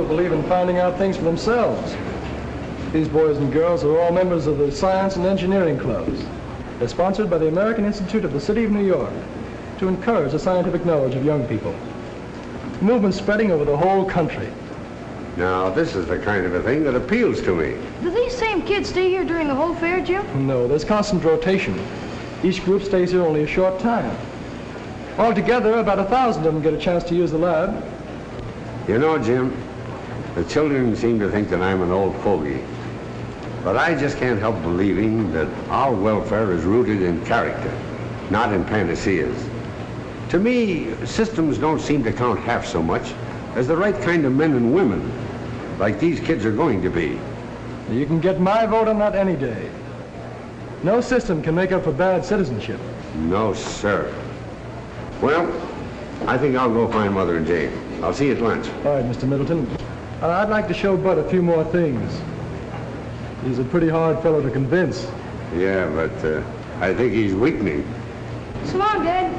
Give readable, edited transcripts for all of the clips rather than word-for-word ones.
believe in finding out things for themselves. These boys and girls are all members of the Science and Engineering Clubs. They're sponsored by the American Institute of the City of New York to encourage the scientific knowledge of young people. The movement's spreading over the whole country. Now, this is the kind of a thing that appeals to me. Do these same kids stay here during the whole fair, Jim? No, there's constant rotation. Each group stays here only a short time. Altogether, about 1,000 of them get a chance to use the lab. You know, Jim, the children seem to think that I'm an old fogey. But I just can't help believing that our welfare is rooted in character, not in panaceas. To me, systems don't seem to count half so much as the right kind of men and women, like these kids are going to be. You can get my vote on that any day. No system can make up for bad citizenship. No, sir. Well, I think I'll go find Mother and Jane. I'll see you at lunch. All right, Mr. Middleton. I'd like to show Bud a few more things. He's a pretty hard fellow to convince. Yeah, but I think he's weakening. So long, Dad.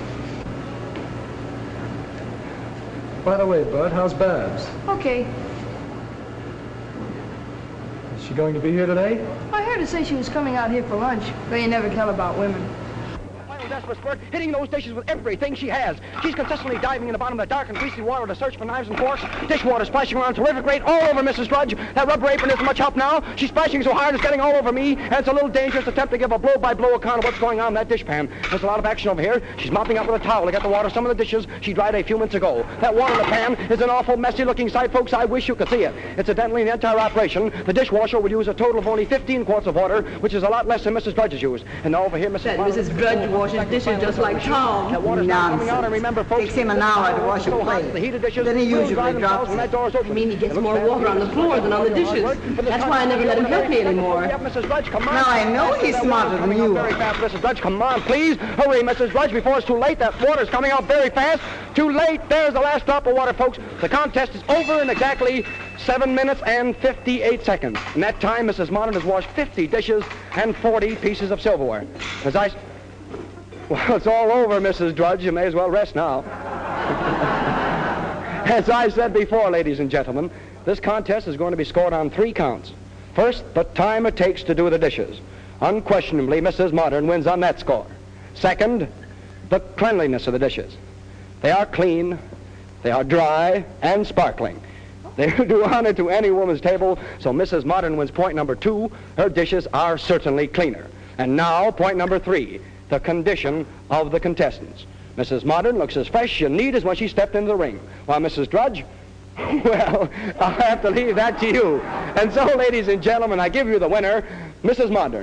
By the way, Bud, how's Babs? Okay. Is she going to be here today? I heard her say she was coming out here for lunch, but you never tell about women. Desperate spurt, hitting those dishes with everything she has. She's consistently diving in the bottom of the dark and greasy water to search for knives and forks. Dishwater splashing around terrific rate all over Mrs. Drudge. That rubber apron isn't much help now. She's splashing so hard it's getting all over me, and it's a little dangerous to attempt to give a blow-by-blow account of what's going on in that dishpan. There's a lot of action over here. She's mopping up with a towel to get the water some of the dishes she dried a few minutes ago. That water in the pan is an awful messy-looking sight, folks. I wish you could see it. Incidentally, in the entire operation, the dishwasher would use a total of only 15 quarts of water, which is a lot less than Mrs. Drudge's used. And now over here, Mrs. Drudge washes dishes just like Tom. That water's not coming out, and remember, folks, takes him an hour to wash a plate. The heated dishes, then he usually drops it. You mean he gets more water on the floor than on the dishes? That's why I never let him help me anymore. Mrs. Drudge, come on. Now I know he's smarter than you. Very fast, Mrs. Drudge, come on, please. Hurry, Mrs. Drudge, before it's too late. That water's coming out very fast. Too late. There's the last drop of water, folks. The contest is over in exactly 7 minutes and 58 seconds. In that time, Mrs. Modern has washed 50 dishes and 40 pieces of silverware. Well, it's all over, Mrs. Drudge. You may as well rest now. As I said before, ladies and gentlemen, this contest is going to be scored on 3 counts. First, the time it takes to do the dishes. Unquestionably, Mrs. Modern wins on that score. Second, the cleanliness of the dishes. They are clean, they are dry, and sparkling. They do honor to any woman's table, so Mrs. Modern wins point number 2. Her dishes are certainly cleaner. And now, point number 3. The condition of the contestants. Mrs. Modern looks as fresh and neat as when she stepped into the ring, while Mrs. Drudge, well, I'll have to leave that to you. And so, ladies and gentlemen, I give you the winner, Mrs. Modern.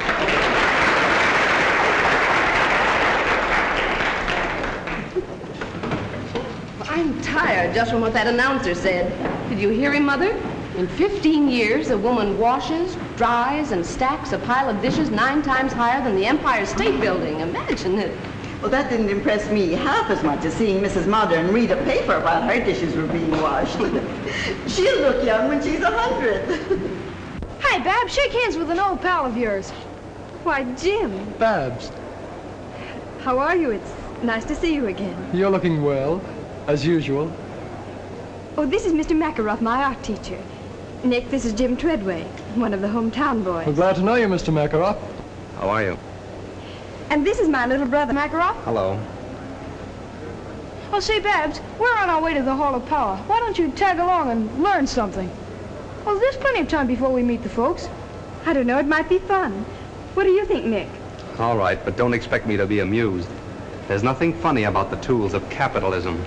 I'm tired just from what that announcer said. Did you hear him, Mother? In 15 years, a woman washes, dries, and stacks a pile of dishes 9 times higher than the Empire State Building. Imagine it. Well, that didn't impress me half as much as seeing Mrs. Modern read a paper while her dishes were being washed. She'll look young when she's 100. Hi, Babs. Shake hands with an old pal of yours. Why, Jim. Babs, How are you? It's nice to see you again. you're looking well, as usual. Oh, this is Mr. Makaroff, my art teacher. Nick, this is Jim Treadway, one of the hometown boys. We're glad to know you, Mr. Makaroff. How are you? And this is my little brother, Makaroff. Hello. Oh, say, Babs, we're on our way to the Hall of Power. Why don't you tag along and learn something? Well, there's plenty of time before we meet the folks. I don't know, it might be fun. What do you think, Nick? All right, but don't expect me to be amused. There's nothing funny about the tools of capitalism.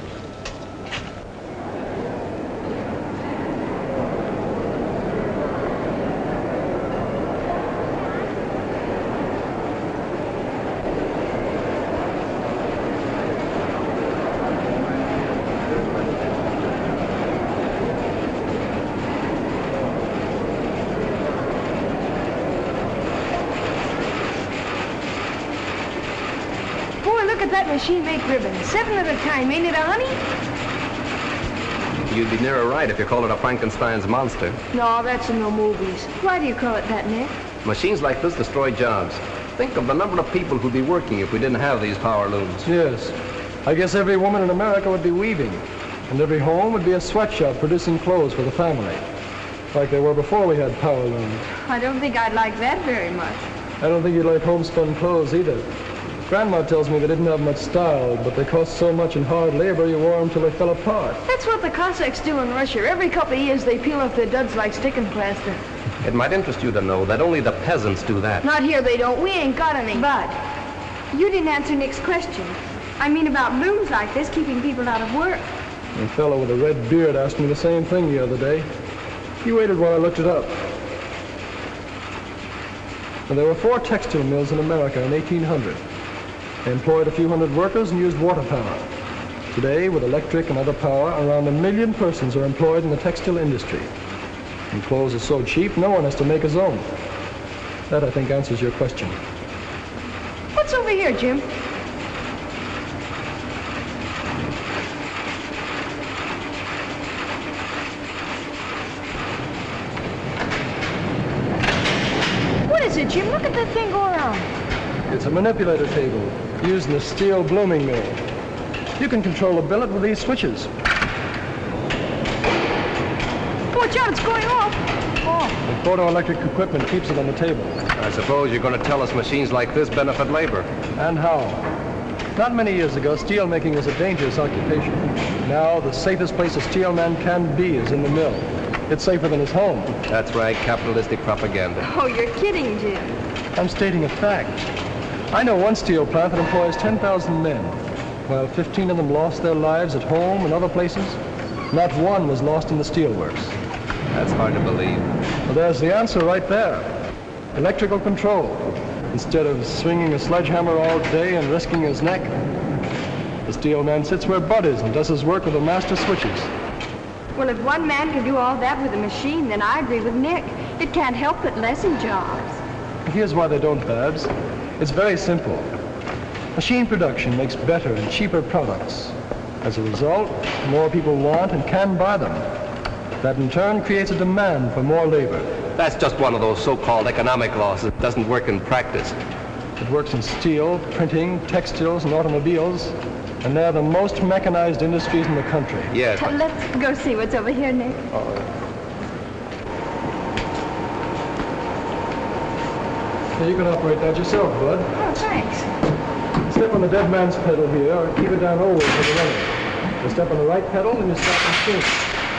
Machine make ribbons, 7 at a time, ain't it, honey? You'd be nearer right if you called it a Frankenstein's monster. No, that's in the movies. Why do you call it that, Nick? Machines like this destroy jobs. Think of the number of people who'd be working if we didn't have these power looms. Yes. I guess every woman in America would be weaving. And every home would be a sweatshop producing clothes for the family, like they were before we had power looms. I don't think I'd like that very much. I don't think you'd like homespun clothes either. Grandma tells me they didn't have much style, but they cost so much in hard labor you wore them till they fell apart. That's what the Cossacks do in Russia. Every couple of years they peel off their duds like sticking plaster. It might interest you to know that only the peasants do that. Not here they don't. We ain't got any. But you didn't answer Nick's question. I mean about looms like this keeping people out of work. A fellow with a red beard asked me the same thing the other day. He waited while I looked it up. Now, there were 4 textile mills in America in 1800. They employed a few hundred workers and used water power. Today, with electric and other power, around 1 million persons are employed in the textile industry. And clothes are so cheap, no one has to make his own. That, I think, answers your question. What's over here, Jim? What is it, Jim? Look at that thing go around. It's a manipulator table used in a steel blooming mill. You can control a billet with these switches. Watch out, it's going off. The photoelectric equipment keeps it on the table. I suppose you're going to tell us machines like this benefit labor. And how? Not many years ago, steel making was a dangerous occupation. Now, the safest place a steel man can be is in the mill. It's safer than his home. That's right, capitalistic propaganda. Oh, you're kidding, Jim. I'm stating a fact. I know one steel plant that employs 10,000 men. While 15 of them lost their lives at home and other places, not one was lost in the steelworks. That's hard to believe. Well, there's the answer right there. Electrical control. Instead of swinging a sledgehammer all day and risking his neck, the steel man sits where Bud is and does his work with the master switches. Well, if one man can do all that with a machine, then I agree with Nick. It can't help but lessen jobs. Here's why they don't, Babs. It's very simple. Machine production makes better and cheaper products. As a result, more people want and can buy them. That in turn creates a demand for more labor. That's just one of those so-called economic laws that doesn't work in practice. It works in steel, printing, textiles, and automobiles, and they're the most mechanized industries in the country. Yes. Let's go see what's over here, Nick. Now you can operate that yourself, Bud. Oh, thanks. Step on the dead man's pedal here, or keep it down always with the running. You step on the right pedal, and you stop and spin.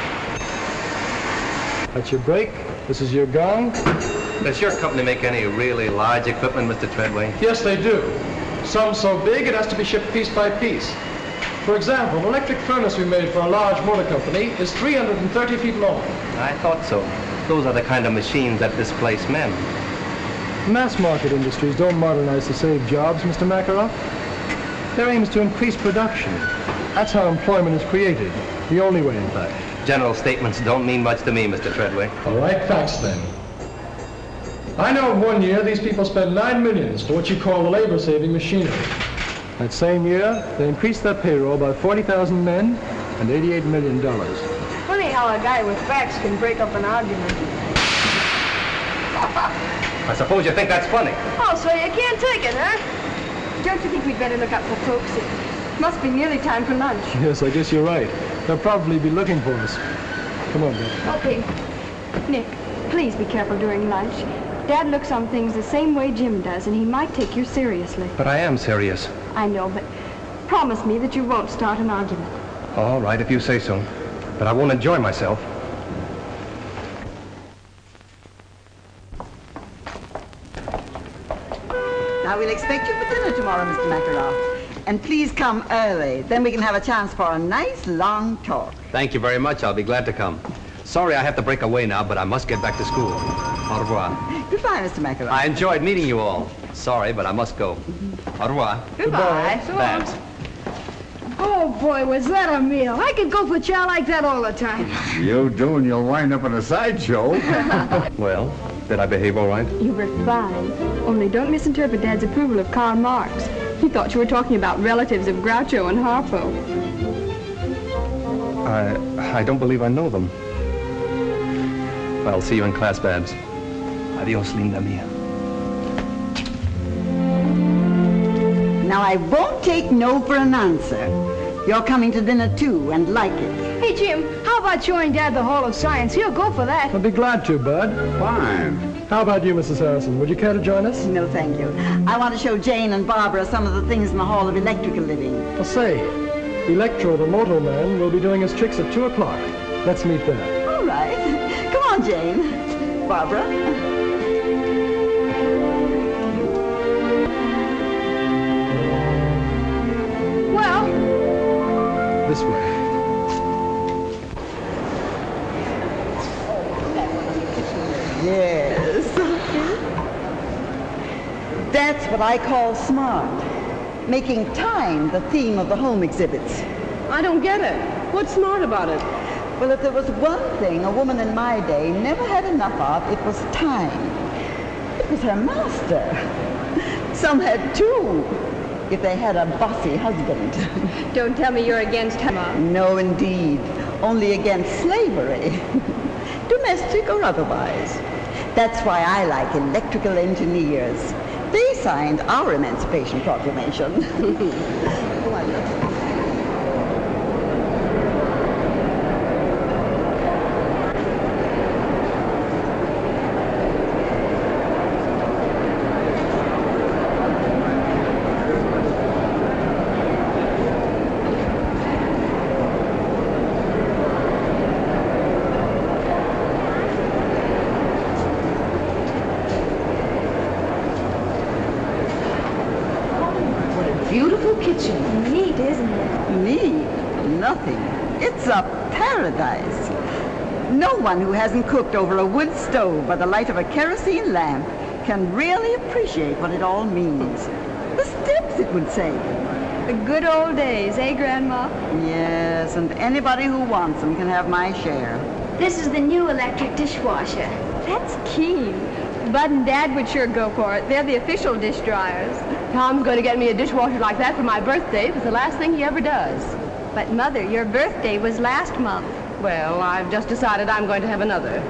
That's your brake. This is your gong. Does your company make any really large equipment, Mr. Treadway? Yes, they do. Some so big it has to be shipped piece by piece. For example, an electric furnace we made for a large motor company is 330 feet long. I thought so. Those are the kind of machines that displace men. Mass market industries don't modernize to save jobs, Mr. Makarov. Their aim is to increase production. That's how employment is created. The only way, in fact. General statements don't mean much to me, Mr. Treadway. All right, facts then. I know in 1 year these people spend $9 million for what you call the labor-saving machinery. That same year, they increased their payroll by 40,000 men and $88 million. Funny how a guy with facts can break up an argument. I suppose you think that's funny. Oh, so you can't take it, huh? Don't you think we'd better look up for folks? It must be nearly time for lunch. Yes, I guess you're right. They'll probably be looking for us. Come on, Bill. Okay. Nick, please be careful during lunch. Dad looks on things the same way Jim does, and he might take you seriously. But I am serious. I know, but promise me that you won't start an argument. All right, if you say so. But I won't enjoy myself. Now, we'll expect you for dinner tomorrow, Mr. Makarov. And please come early. Then we can have a chance for a nice, long talk. Thank you very much. I'll be glad to come. Sorry I have to break away now, but I must get back to school. Au revoir. Goodbye, Mr. Makarov. I enjoyed meeting you all. Sorry, but I must go. Au revoir. Goodbye. So long. Babs. Oh, boy, was that a meal. I could go for chow like that all the time. You do, and you'll wind up in a sideshow. Well, did I behave all right? You were fine. Only don't misinterpret Dad's approval of Karl Marx. He thought you were talking about relatives of Groucho and Harpo. I don't believe I know them. I'll see you in class, Babs. Adios, linda mia. Now, I won't take no for an answer. You're coming to dinner too and like it. Hey, Jim, how about showing Dad the Hall of Science? He'll go for that. I'd be glad to, Bud. Fine. How about you, Mrs. Harrison? Would you care to join us? No, thank you. I want to show Jane and Barbara some of the things in the Hall of Electrical Living. I'll say, Electro, the Moto Man, will be doing his tricks at 2 o'clock. Let's meet there. All right. Come on, Jane. Barbara. Well, This way. Yes. That's what I call smart. Making time the theme of the home exhibits. I don't get it. What's smart about it? Well, if there was one thing a woman in my day never had enough of, it was time. It was her master. Some had two, if they had a bossy husband. Don't tell me you're against her, Mom. No, indeed. Only against slavery. Domestic or otherwise. That's why I like electrical engineers. They signed our Emancipation Proclamation. Go on, look. Beautiful kitchen. Neat, isn't it? Need nothing. It's a paradise. No one who hasn't cooked over a wood stove by the light of a kerosene lamp can really appreciate what it all means. The steps it would save. The good old days, eh, Grandma? Yes, and anybody who wants them can have my share. This is the new electric dishwasher. That's keen. Bud and Dad would sure go for it. They're the official dish dryers. Tom's going to get me a dishwasher like that for my birthday. It's the last thing he ever does. But, Mother, your birthday was last month. Well, I've just decided I'm going to have another.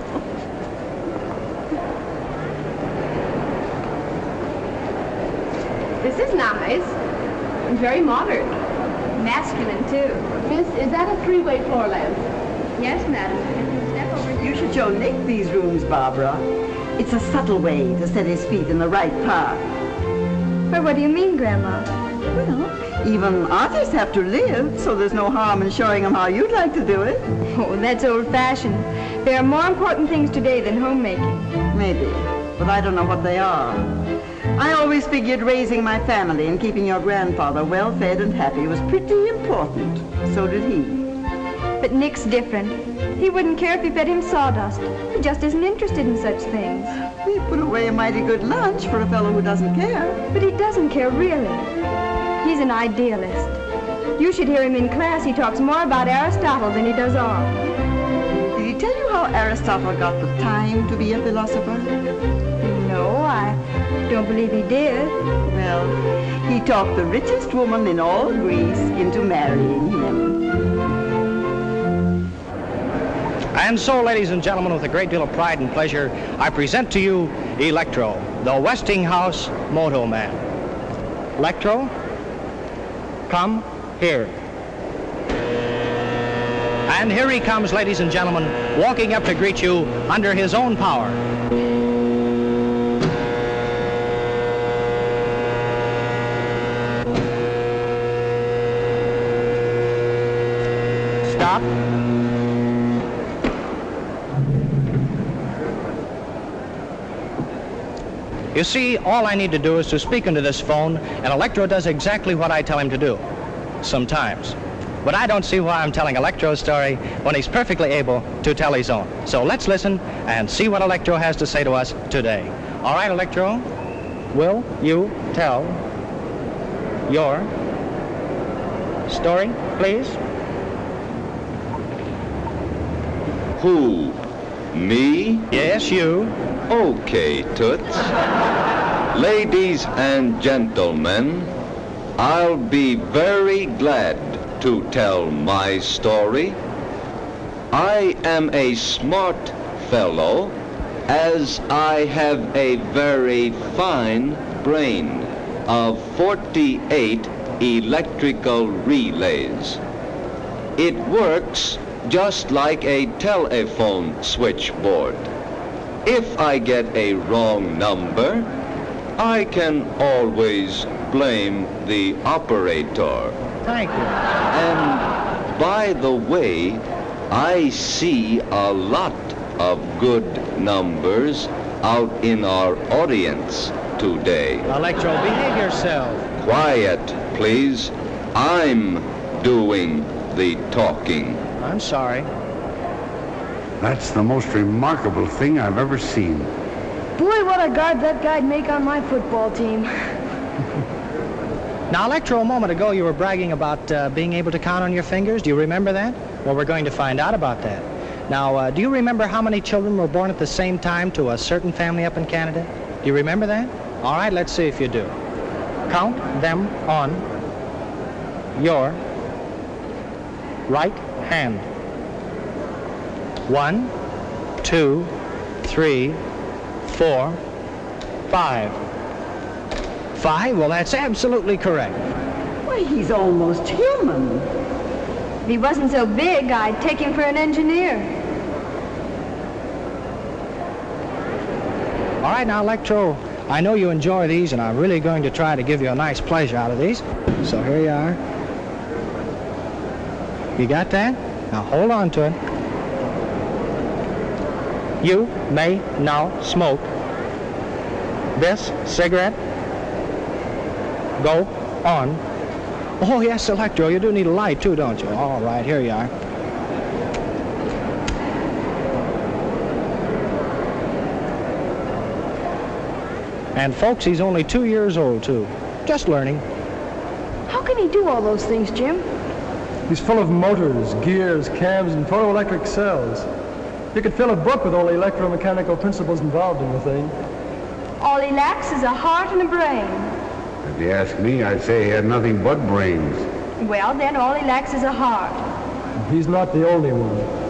This is nice. And very modern. Masculine, too. Miss, is that a three-way floor lamp? Yes, madam. Step over here. You should show Nick these rooms, Barbara. It's a subtle way to set his feet in the right path. Well, what do you mean, Grandma? Well, even artists have to live, so there's no harm in showing them how you'd like to do it. Oh, that's old-fashioned. There are more important things today than homemaking. Maybe, but I don't know what they are. I always figured raising my family and keeping your grandfather well-fed and happy was pretty important. So did he. But Nick's different. He wouldn't care if he fed him sawdust. He just isn't interested in such things. We put away a mighty good lunch for a fellow who doesn't care. But he doesn't care, really. He's an idealist. You should hear him in class. He talks more about Aristotle than he does art. Did he tell you how Aristotle got the time to be a philosopher? No, I don't believe he did. Well, he talked the richest woman in all Greece into marrying him. And so, ladies and gentlemen, with a great deal of pride and pleasure, I present to you Electro, the Westinghouse Moto Man. Electro, come here. And here he comes, ladies and gentlemen, walking up to greet you under his own power. Stop. You see, all I need to do is to speak into this phone, and Electro does exactly what I tell him to do. Sometimes. But I don't see why I'm telling Electro's story when he's perfectly able to tell his own. So let's listen and see what Electro has to say to us today. All right, Electro, will you tell your story, please? Who? Me? Yes, you. Okay, Toots. Ladies and gentlemen, I'll be very glad to tell my story. I am a smart fellow, as I have a very fine brain of 48 electrical relays. It works just like a telephone switchboard. If I get a wrong number, I can always blame the operator. Thank you. And by the way, I see a lot of good numbers out in our audience today. Electro, behave yourself. Quiet, please. I'm doing the talking. I'm sorry. That's the most remarkable thing I've ever seen. Boy, what a guard that guy'd make on my football team. Now, Electro, a moment ago you were bragging about being able to count on your fingers. Do you remember that? Well, we're going to find out about that. Now, do you remember how many children were born at the same time to a certain family up in Canada? Do you remember that? All right, let's see if you do. Count them on your right hand. 1, 2, 3, 4, 5. 5? Well, that's absolutely correct. Why, he's almost human. If he wasn't so big, I'd take him for an engineer. All right, now, Electro, I know you enjoy these, and I'm really going to try to give you a nice pleasure out of these. So here you are. You got that? Now hold on to it. You may now smoke this cigarette. Go on. Oh, yes, Electro, you do need a light, too, don't you? All right, here you are. And, folks, he's only 2 years old, too. Just learning. How can he do all those things, Jim? He's full of motors, gears, cams, and photoelectric cells. You could fill a book with all the electromechanical principles involved in the thing. All he lacks is a heart and a brain. If you ask me, I'd say he had nothing but brains. Well, then all he lacks is a heart. He's not the only one.